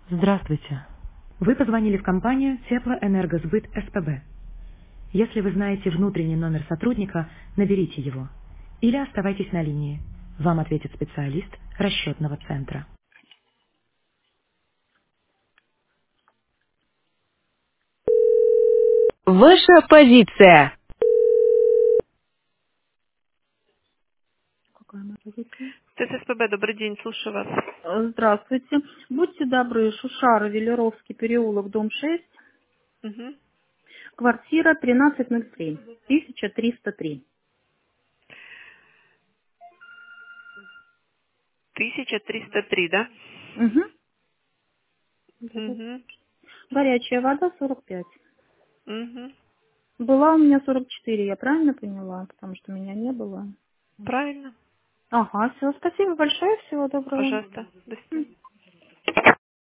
Здравствуйте. Вы позвонили в компанию Теплоэнергосбыт СПБ. Если вы знаете внутренний номер сотрудника, наберите его. Или оставайтесь на линии. Вам ответит специалист расчетного центра. Ваша позиция. Какая моя позиция? ТССПБ, добрый день, слушаю вас. Здравствуйте. Будьте добры, Шушара, Велеровский переулок, дом 6, Угу. квартира 1303, 1303. 1303, да? Угу. Угу. Горячая вода 45. Угу. Была у меня 44, я правильно поняла? Потому что меня не было. Правильно. Ага, все, спасибо большое, всего доброго. Пожалуйста. До свидания.